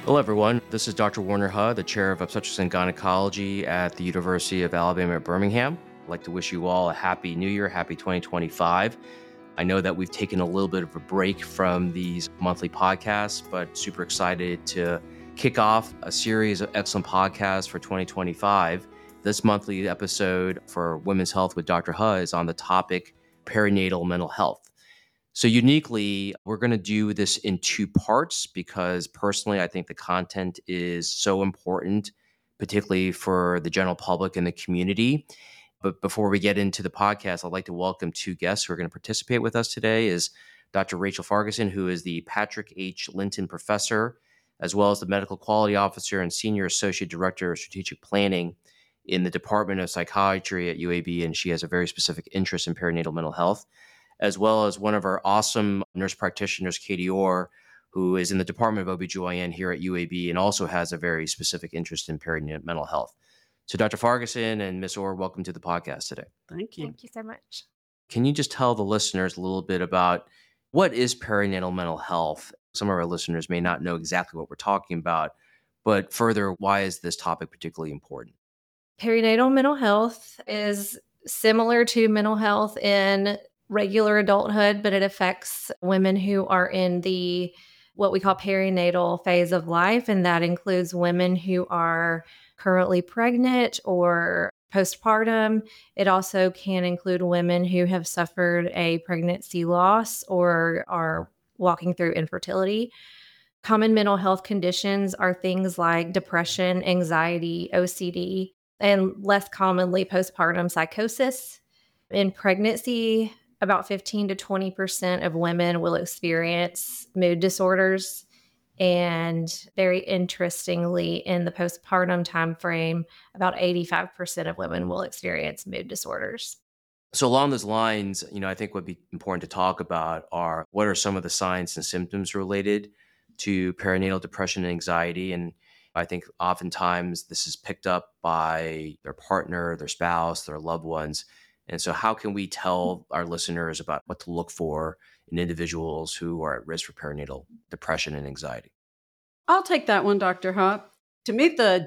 Hello, everyone. This is Dr. Warner Hudd, the chair of obstetrics and gynecology at the University of Alabama at Birmingham. I'd like to wish you all a happy new year, happy 2025. I know that we've taken a little bit of a break from these monthly podcasts, but super excited to kick off a series of excellent podcasts for 2025. This monthly episode for Women's Health with Dr. Hudd is on the topic perinatal mental health. So uniquely, we're going to do this in two parts because personally, I think the content is so important, particularly for the general public and the community. But before we get into the podcast, I'd like to welcome two guests who are going to participate with us today is Dr. Rachel Farguson, who is the Patrick H. Linton Professor, as well as the Medical Quality Officer and Senior Associate Director of Strategic Planning in the Department of Psychiatry at UAB, and she has a very specific interest in perinatal mental health, as well as one of our awesome nurse practitioners, Katie Orr, who is in the Department of OBGYN here at UAB and also has a very specific interest in perinatal mental health. So Dr. Farguson and Ms. Orr, welcome to the podcast today. Thank you. Thank you so much. Can you just tell the listeners a little bit about what is perinatal mental health? Some of our listeners may not know exactly what we're talking about, but further, why is this topic particularly important? Perinatal mental health is similar to mental health in regular adulthood, but it affects women who are in the what we call perinatal phase of life, and that includes women who are currently pregnant or postpartum. It also can include women who have suffered a pregnancy loss or are walking through infertility. Common mental health conditions are things like depression, anxiety, OCD, and less commonly postpartum psychosis. In pregnancy, about 15 to 20% of women will experience mood disorders. And very interestingly, in the postpartum timeframe, about 85% of women will experience mood disorders. So along those lines, I think what would be important to talk about are what are some of the signs and symptoms related to perinatal depression and anxiety. And I think oftentimes this is picked up by their partner, their spouse, their loved ones. And so how can we tell our listeners about what to look for in individuals who are at risk for perinatal depression and anxiety? I'll take that one, Dr. Hunt. To meet the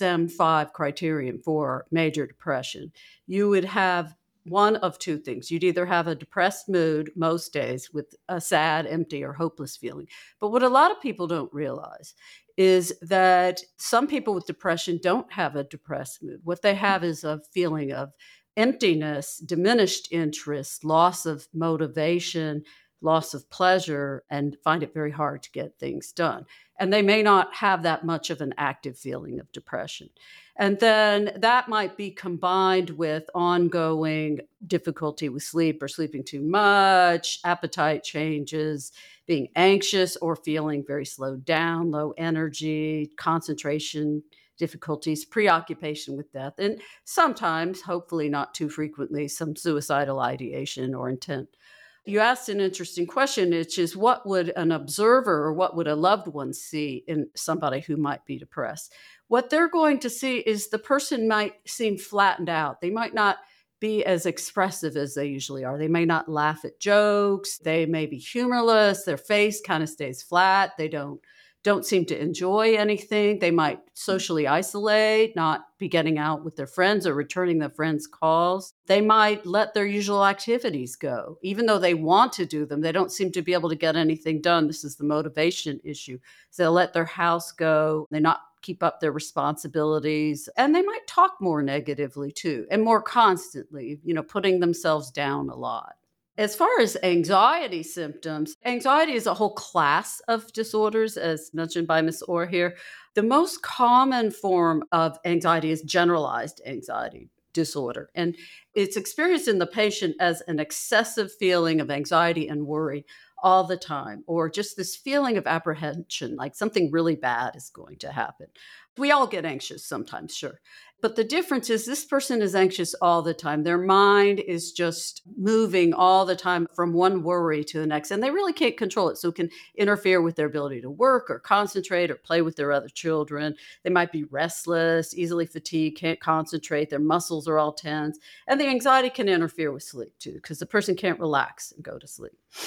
DSM-5 criterion for major depression, you would have one of two things. You'd either have a depressed mood most days with a sad, empty, or hopeless feeling. But what a lot of people don't realize is that some people with depression don't have a depressed mood. What they have is a feeling of emptiness, diminished interest, loss of motivation, loss of pleasure, and find it very hard to get things done. And they may not have that much of an active feeling of depression. And then that might be combined with ongoing difficulty with sleep or sleeping too much, appetite changes, being anxious or feeling very slowed down, low energy, concentration difficulties, preoccupation with death, and sometimes, hopefully not too frequently, some suicidal ideation or intent. You asked an interesting question, which is what would an observer or what would a loved one see in somebody who might be depressed? What they're going to see is the person might seem flattened out. They might not be as expressive as they usually are. They may not laugh at jokes. They may be humorless. Their face kind of stays flat. They don't seem to enjoy anything. They might socially isolate, not be getting out with their friends or returning their friends' calls. They might let their usual activities go. Even though they want to do them, they don't seem to be able to get anything done. This is the motivation issue. So they'll let their house go. They not keep up their responsibilities. And they might talk more negatively too, and more constantly, putting themselves down a lot. As far as anxiety symptoms, anxiety is a whole class of disorders, as mentioned by Ms. Orr here. The most common form of anxiety is generalized anxiety disorder, and it's experienced in the patient as an excessive feeling of anxiety and worry all the time, or just this feeling of apprehension, like something really bad is going to happen. We all get anxious sometimes, sure. But the difference is this person is anxious all the time. Their mind is just moving all the time from one worry to the next, and they really can't control it. So it can interfere with their ability to work or concentrate or play with their other children. They might be restless, easily fatigued, can't concentrate. Their muscles are all tense. And the anxiety can interfere with sleep too, because the person can't relax and go to sleep.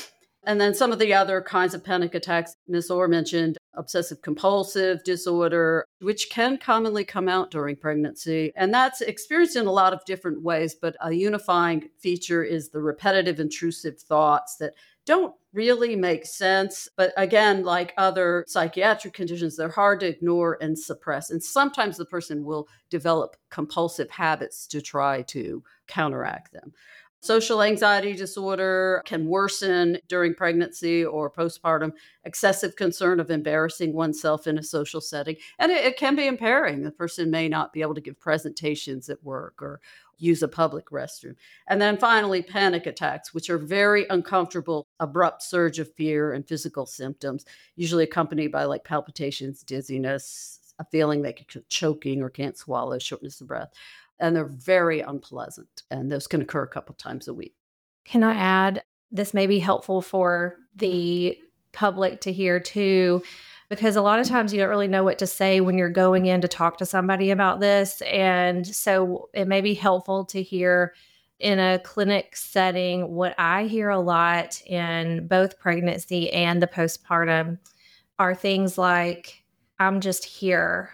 And then some of the other kinds of panic attacks, Ms. Orr mentioned obsessive compulsive disorder, which can commonly come out during pregnancy. And that's experienced in a lot of different ways, but a unifying feature is the repetitive intrusive thoughts that don't really make sense. But again, like other psychiatric conditions, they're hard to ignore and suppress. And sometimes the person will develop compulsive habits to try to counteract them. Social anxiety disorder can worsen during pregnancy or postpartum. Excessive concern of embarrassing oneself in a social setting. And it can be impairing. The person may not be able to give presentations at work or use a public restroom. And then finally, panic attacks, which are very uncomfortable, abrupt surge of fear and physical symptoms, usually accompanied by like palpitations, dizziness, a feeling like you're choking or can't swallow, shortness of breath. And they're very unpleasant. And those can occur a couple times a week. Can I add, this may be helpful for the public to hear too, because a lot of times you don't really know what to say when you're going in to talk to somebody about this. And so it may be helpful to hear in a clinic setting. What I hear a lot in both pregnancy and the postpartum are things like, I'm just here,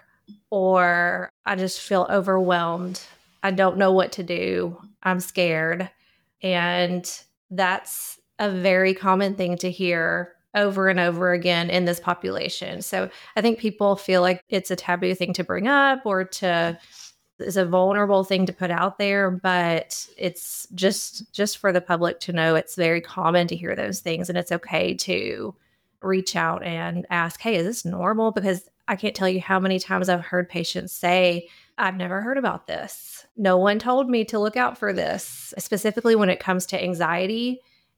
or I just feel overwhelmed. I don't know what to do. I'm scared. And that's a very common thing to hear over and over again in this population. So I think people feel like it's a taboo thing to bring up or it's a vulnerable thing to put out there, but it's just for the public to know it's very common to hear those things, and it's okay to reach out and ask, hey, is this normal? Because I can't tell you how many times I've heard patients say, I've never heard about this. No one told me to look out for this, specifically when it comes to anxiety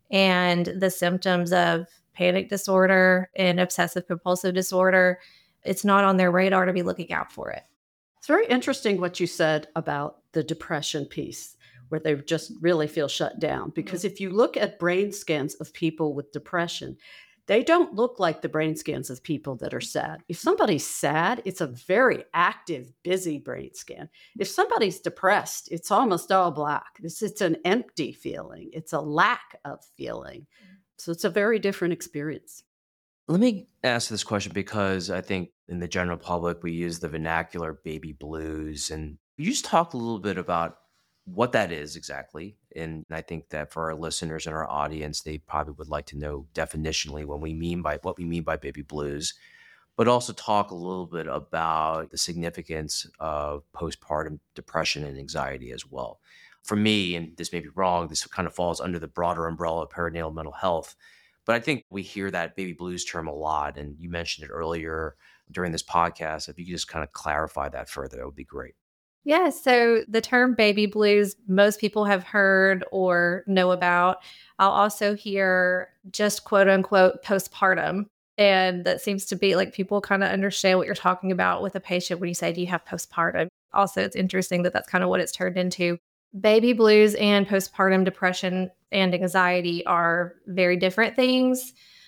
and the symptoms of panic disorder and obsessive compulsive disorder. It's not on their radar to be looking out for it. It's very interesting what you said about the depression piece, where they just really feel shut down. Because if you look at brain scans of people with depression, they don't look like the brain scans of people that are sad. If somebody's sad, it's a very active, busy brain scan. If somebody's depressed, it's almost all black. It's an empty feeling. It's a lack of feeling. So it's a very different experience. Let me ask this question because I think in the general public, we use the vernacular baby blues. And you just talked a little bit about what that is exactly. And I think that for our listeners and our audience, they probably would like to know definitionally what we mean by baby blues, but also talk a little bit about the significance of postpartum depression and anxiety as well. For me, and this may be wrong, this kind of falls under the broader umbrella of perinatal mental health. But I think we hear that baby blues term a lot. And you mentioned it earlier during this podcast. If you could just kind of clarify that further, that would be great. Yeah, so the term baby blues, most people have heard or know about. I'll also hear just quote unquote postpartum. And that seems to be like people kind of understand what you're talking about with a patient when you say, do you have postpartum? Also, it's interesting that that's kind of what it's turned into. Baby blues and postpartum depression and anxiety are very different things,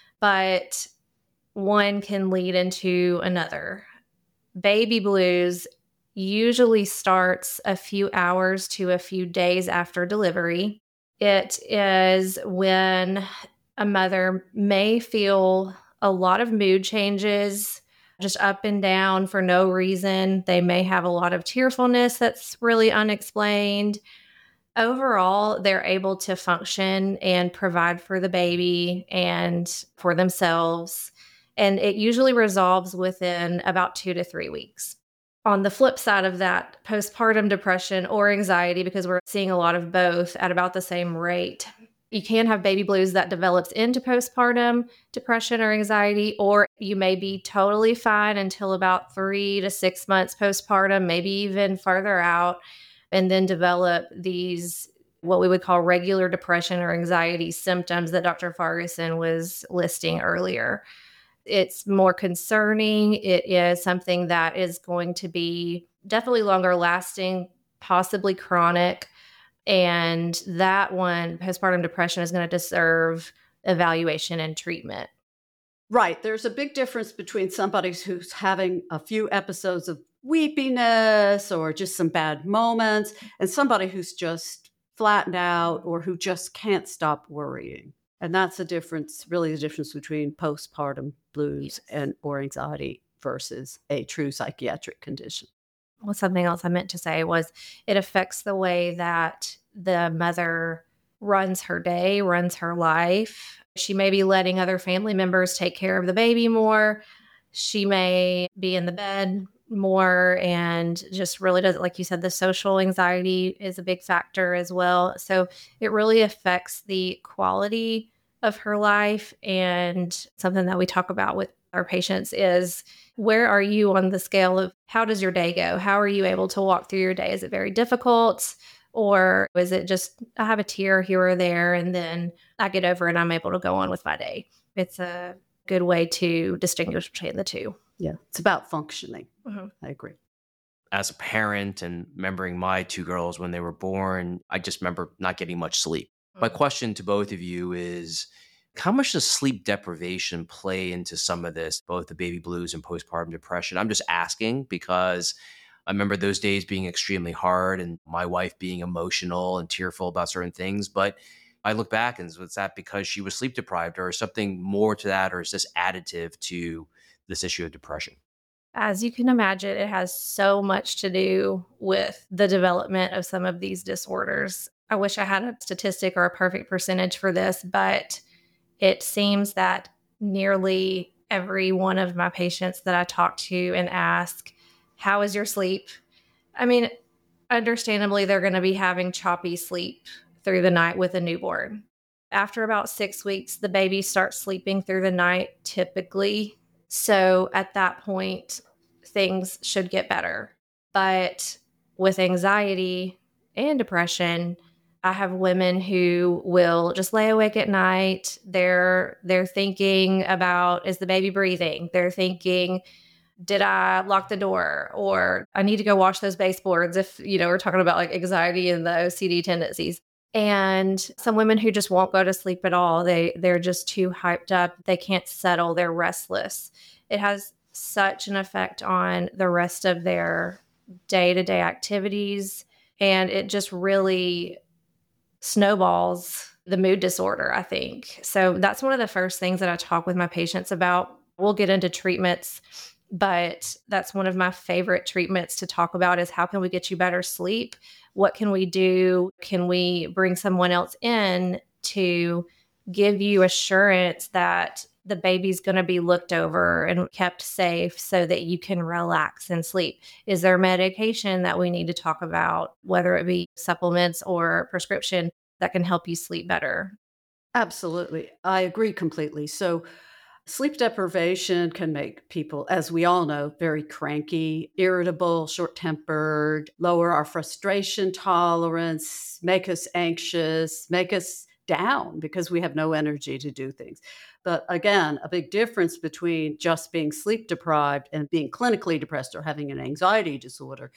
but one can lead into another. Baby blues usually starts a few hours to a few days after delivery. It is when a mother may feel a lot of mood changes, just up and down for no reason. They may have a lot of tearfulness that's really unexplained. Overall, they're able to function and provide for the baby and for themselves. And it usually resolves within about 2 to 3 weeks. On the flip side of that, postpartum depression or anxiety, because we're seeing a lot of both at about the same rate, you can have baby blues that develops into postpartum depression or anxiety, or you may be totally fine until about 3 to 6 months postpartum, maybe even further out, and then develop these, what we would call regular depression or anxiety symptoms that Dr. Farguson was listing earlier. It's more concerning. It is something that is going to be definitely longer lasting, possibly chronic. And that one, postpartum depression, is going to deserve evaluation and treatment. Right. There's a big difference between somebody who's having a few episodes of weepiness or just some bad moments and somebody who's just flattened out or who just can't stop worrying. And that's the difference, really the difference between postpartum blues Yes. or anxiety versus a true psychiatric condition. Well, something else I meant to say was it affects the way that the mother runs her day, runs her life. She may be letting other family members take care of the baby more. She may be in the bed more and just really doesn't, like you said, the social anxiety is a big factor as well. So it really affects the quality of her life. And something that we talk about with our patients is, where are you on the scale of how does your day go? How are you able to walk through your day? Is it very difficult? Or is it just, I have a tear here or there and then I get over it and I'm able to go on with my day? It's a good way to distinguish between the two. Yeah, it's about functioning. Mhm. I agree. As a parent and remembering my two girls when they were born, I just remember not getting much sleep. My question to both of you is, how much does sleep deprivation play into some of this, both the baby blues and postpartum depression? I'm just asking because I remember those days being extremely hard and my wife being emotional and tearful about certain things. But I look back and was that because she was sleep deprived or something more to that, or is this additive to this issue of depression? As you can imagine, it has so much to do with the development of some of these disorders. I wish I had a statistic or a perfect percentage for this, but it seems that nearly every one of my patients that I talk to and ask, how is your sleep? I mean, understandably, they're going to be having choppy sleep through the night with a newborn. After about 6 weeks, the baby starts sleeping through the night typically. So at that point, things should get better. But with anxiety and depression, I have women who will just lay awake at night. They're thinking about, is the baby breathing? They're thinking, did I lock the door? Or I need to go wash those baseboards if, we're talking about like anxiety and the OCD tendencies. And some women who just won't go to sleep at all. They're just too hyped up. They can't settle. They're restless. It has such an effect on the rest of their day-to-day activities. And it just really snowballs the mood disorder, I think. So that's one of the first things that I talk with my patients about. We'll get into treatments, but that's one of my favorite treatments to talk about is how can we get you better sleep? What can we do? Can we bring someone else in to give you assurance that the baby's going to be looked over and kept safe so that you can relax and sleep? Is there medication that we need to talk about, whether it be supplements or prescription that can help you sleep better? Absolutely. I agree completely. So, sleep deprivation can make people, as we all know, very cranky, irritable, short tempered, lower our frustration tolerance, make us anxious, make us down because we have no energy to do things. But again, a big difference between just being sleep deprived and being clinically depressed or having an anxiety disorder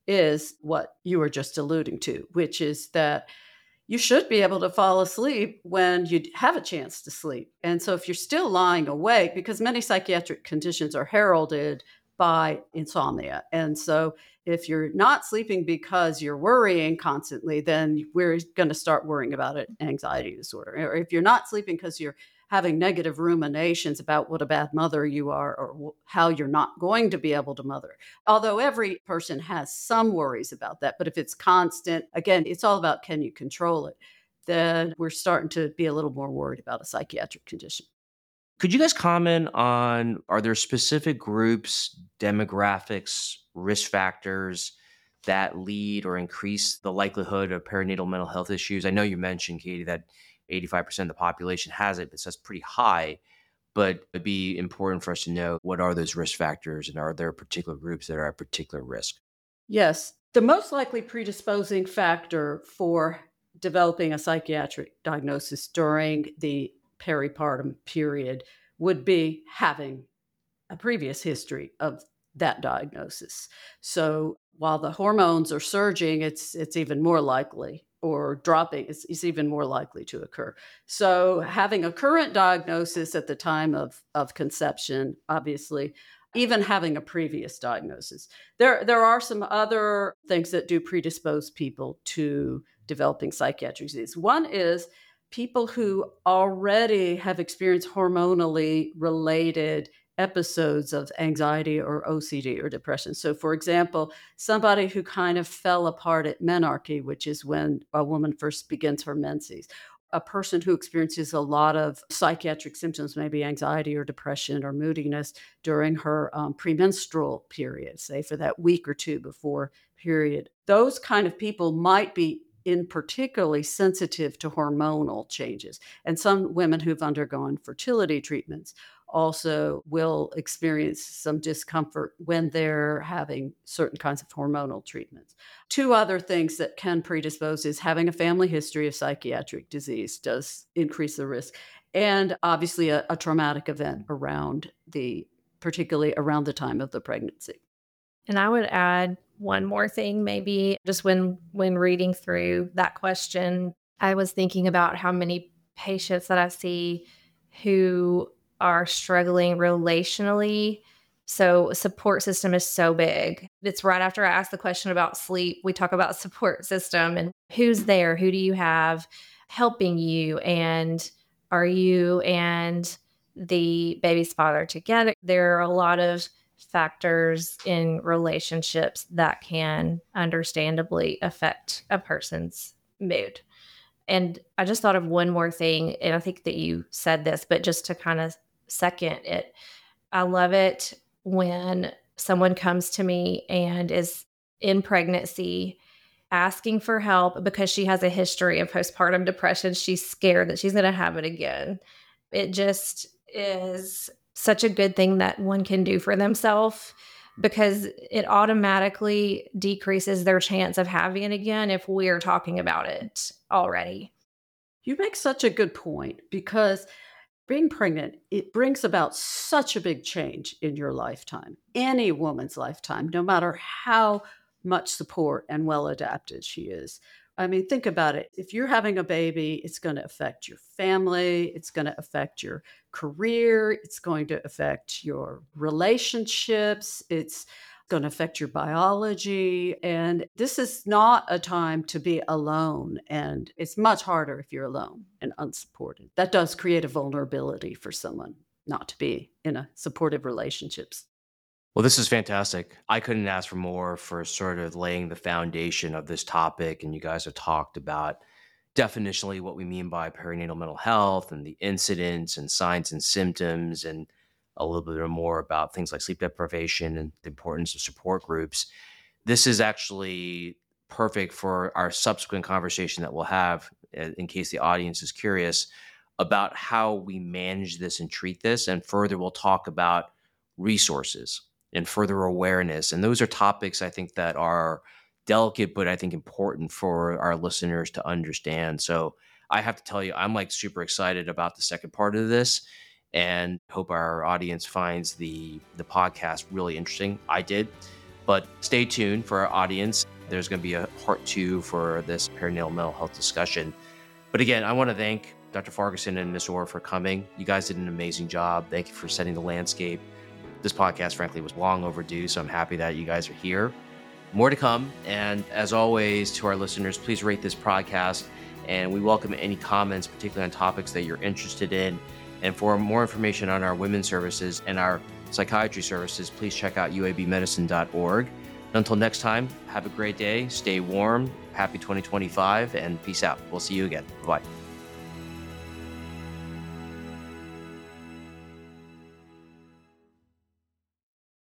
is what you were just alluding to, which is that you should be able to fall asleep when you have a chance to sleep. And so if you're still lying awake, because many psychiatric conditions are heralded by insomnia. And so if you're not sleeping because you're worrying constantly, then we're going to start worrying about an anxiety disorder. Or if you're not sleeping because you're having negative ruminations about what a bad mother you are or how you're not going to be able to mother. Although every person has some worries about that, but if it's constant, again, it's all about can you control it? Then we're starting to be a little more worried about a psychiatric condition. Could you guys comment on, are there specific groups, demographics, risk factors that lead or increase the likelihood of perinatal mental health issues? I know you mentioned, Katie, that 85% of the population has it, but that's pretty high. But it'd be important for us to know, what are those risk factors and are there particular groups that are at particular risk? Yes, the most likely predisposing factor for developing a psychiatric diagnosis during the peripartum period would be having a previous history of that diagnosis. So while the hormones are surging, it's even more likely, or dropping, it's even more likely to occur. So having a current diagnosis at the time of conception, obviously, even having a previous diagnosis. There are some other things that do predispose people to developing psychiatric disease. One is people who already have experienced hormonally related episodes of anxiety or OCD or depression. So, for example, somebody who kind of fell apart at menarche, which is when a woman first begins her menses, a person who experiences a lot of psychiatric symptoms, maybe anxiety or depression or moodiness during her premenstrual period, say for that week or two before period. Those kind of people might be in particularly sensitive to hormonal changes. And some women who've undergone fertility treatments also will experience some discomfort when they're having certain kinds of hormonal treatments. Two other things that can predispose is having a family history of psychiatric disease does increase the risk. And obviously a traumatic event particularly around the time of the pregnancy. And I would add one more thing, maybe just when reading through that question, I was thinking about how many patients that I see who are struggling relationally. So support system is so big. It's right after I ask the question about sleep, we talk about support system and who's there, who do you have helping you, and are you and the baby's father together? There are a lot of factors in relationships that can understandably affect a person's mood. And I just thought of one more thing, and I think that you said this, but just to kind of second it, I love it when someone comes to me and is in pregnancy asking for help because she has a history of postpartum depression. She's scared that she's going to have it again. It just is such a good thing that one can do for themselves, because it automatically decreases their chance of having it again if we're talking about it already. You make such a good point, because being pregnant, it brings about such a big change in your lifetime, any woman's lifetime, no matter how much support and well adapted she is. I mean, think about it. If you're having a baby, it's going to affect your family. It's going to affect your career. It's going to affect your relationships. It's going to affect your biology. And this is not a time to be alone. And it's much harder if you're alone and unsupported. That does create a vulnerability for someone not to be in a supportive relationships. Well, this is fantastic. I couldn't ask for more for sort of laying the foundation of this topic. And you guys have talked about definitionally what we mean by perinatal mental health and the incidents and signs and symptoms, and a little bit more about things like sleep deprivation and the importance of support groups. This is actually perfect for our subsequent conversation that we'll have, in case the audience is curious, about how we manage this and treat this. And further, we'll talk about resources and further awareness. And those are topics I think that are delicate, but I think important for our listeners to understand. So I have to tell you, I'm like super excited about the second part of this, and hope our audience finds the podcast really interesting. I did, but stay tuned for our audience. There's going to be a part 2 for this perinatal mental health discussion. But again, I want to thank Dr. Farquharson and Ms. Orr for coming. You guys did an amazing job. Thank you for setting the landscape. This podcast, frankly, was long overdue, so I'm happy that you guys are here. More to come. And as always, to our listeners, please rate this podcast. And we welcome any comments, particularly on topics that you're interested in. And for more information on our women's services and our psychiatry services, please check out uabmedicine.org. Until next time, have a great day, stay warm, happy 2025, and peace out. We'll see you again. Bye-bye.